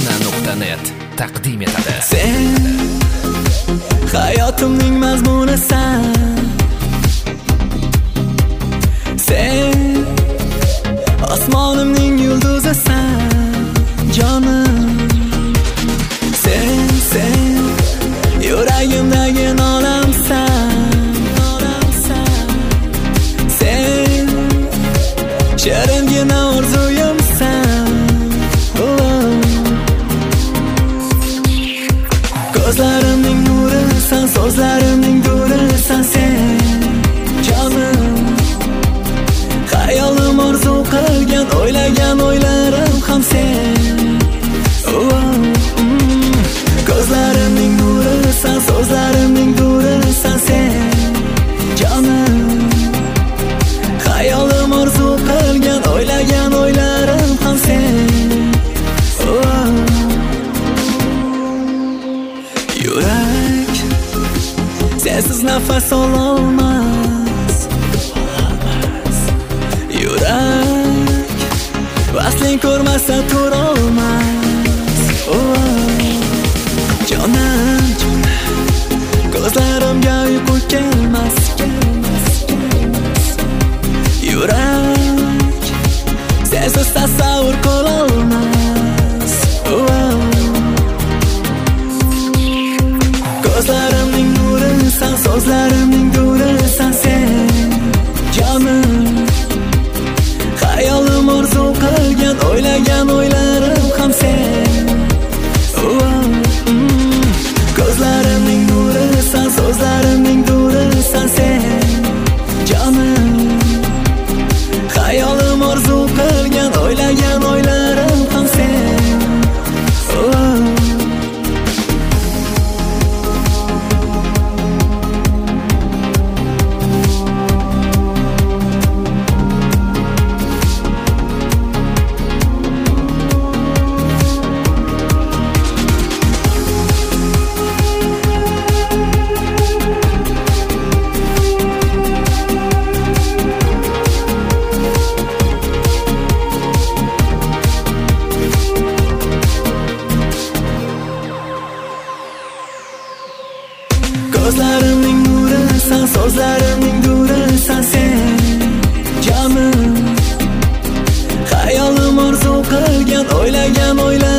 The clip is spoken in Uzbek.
Sona.net taqdim etadi. Sen hayotimning mazmunisan. Sen osmonimning yulduzisan, jonim. Sen yuragimdagi nolamsan. Sen shiringina orzuyimsan. Ko'zlarimning nurisan, so'zlarimning durisan sen, jonim. Hayolim orzu qilgan, o'ylagan o'ylarim ham sen. Ko'zlarimning nurisan, so'zlarimning durisan sen, jonim. Hayolim orzu qilgan, o'ylagan o'ylarim ham sen. Yurak sensiz nafas ololmas. Yurak vasling ko'rmasa turolmas. Jonim, ko'zlarimga uyqu kelmas. Yurak sensiz tasavvur qilolmas. Ko'zlarimning nurisan, so'zlarimning durisan sen, jonim. Hayolim orzu qilgan, o'ylagan o'ylarim ham sen. Ko'zlarimning nurisan, so'zlarimning durisan sen, jonim. Hayolim orzu qilgan, o'ylagan o'ylarim ham sen. Ko'zlarimning nurisan, so'zlarimning durisan sen, jonim. Hayolim orzu qilgan, o'ylagan o'ylarim